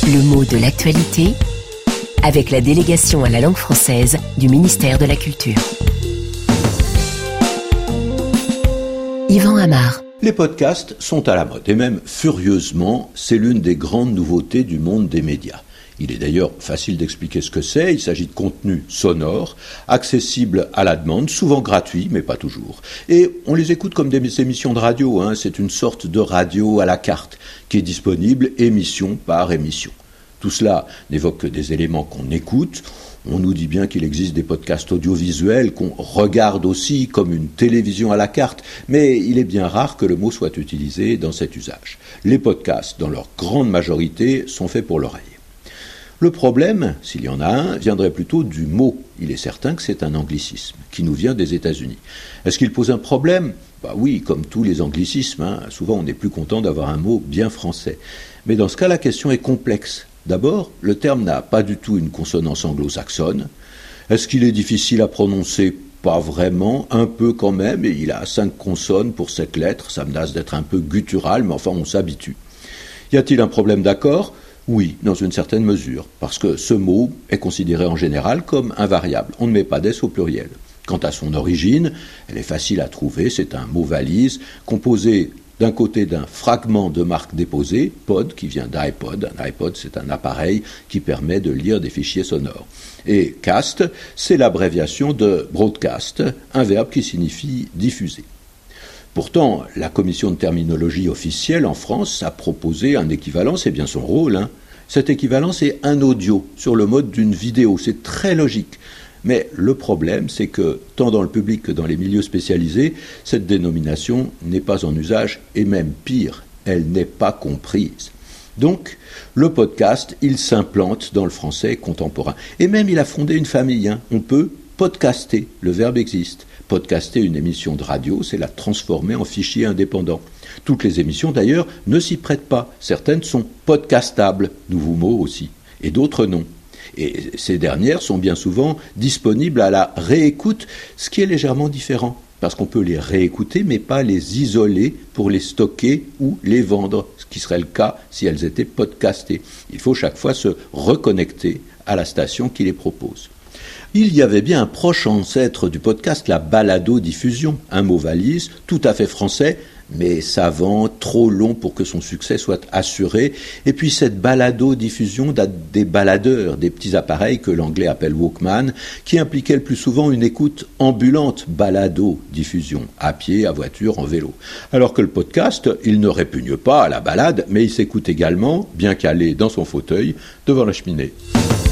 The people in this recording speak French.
Le mot de l'actualité avec la délégation à la langue française du ministère de la Culture. Yvan Amar. Les podcasts sont à la mode, et même furieusement, c'est l'une des grandes nouveautés du monde des médias. Il est d'ailleurs facile d'expliquer ce que c'est. Il s'agit de contenus sonores, accessibles à la demande, souvent gratuits, mais pas toujours. Et on les écoute comme des émissions de radio. C'est une sorte de radio à la carte qui est disponible émission par émission. Tout cela n'évoque que des éléments qu'on écoute. On nous dit bien qu'il existe des podcasts audiovisuels qu'on regarde aussi comme une télévision à la carte, mais il est bien rare que le mot soit utilisé dans cet usage. Les podcasts, dans leur grande majorité, sont faits pour l'oreille. Le problème, s'il y en a un, viendrait plutôt du mot. Il est certain que c'est un anglicisme qui nous vient des États-Unis. Est-ce qu'il pose un problème ? Oui, comme tous les anglicismes, souvent on est plus content d'avoir un mot bien français. Mais dans ce cas, la question est complexe. D'abord, le terme n'a pas du tout une consonance anglo-saxonne. Est-ce qu'il est difficile à prononcer ? Pas vraiment, un peu quand même, et il a 5 consonnes pour 7 lettres. Ça menace d'être un peu guttural, mais enfin on s'habitue. Y a-t-il un problème d'accord ? Oui, dans une certaine mesure, parce que ce mot est considéré en général comme invariable. On ne met pas d'ess au pluriel. Quant à son origine, elle est facile à trouver, c'est un mot valise composé d'un côté d'un fragment de marque déposée, pod, qui vient d'iPod. Un iPod, c'est un appareil qui permet de lire des fichiers sonores. Et cast, c'est l'abréviation de broadcast, un verbe qui signifie diffuser. Pourtant, la commission de terminologie officielle en France a proposé un équivalent, c'est bien son rôle. Cet équivalent, c'est un audio sur le mode d'une vidéo, c'est très logique. Mais le problème, c'est que, tant dans le public que dans les milieux spécialisés, cette dénomination n'est pas en usage, et même pire, elle n'est pas comprise. Donc, le podcast, il s'implante dans le français contemporain. Et même, il a fondé une famille. On peut podcaster, le verbe existe. Podcaster une émission de radio, c'est la transformer en fichier indépendant. Toutes les émissions, d'ailleurs, ne s'y prêtent pas. Certaines sont podcastables, nouveau mot aussi, et d'autres non. Et ces dernières sont bien souvent disponibles à la réécoute, ce qui est légèrement différent, parce qu'on peut les réécouter, mais pas les isoler pour les stocker ou les vendre, ce qui serait le cas si elles étaient podcastées. Il faut chaque fois se reconnecter à la station qui les propose. Il y avait bien un proche ancêtre du podcast, la balado-diffusion, un mot valise, tout à fait français, mais savant, trop long pour que son succès soit assuré. Et puis cette balado-diffusion date des baladeurs, des petits appareils que l'anglais appelle Walkman, qui impliquaient le plus souvent une écoute ambulante, balado-diffusion, à pied, à voiture, en vélo. Alors que le podcast, il ne répugne pas à la balade, mais il s'écoute également, bien calé dans son fauteuil, devant la cheminée.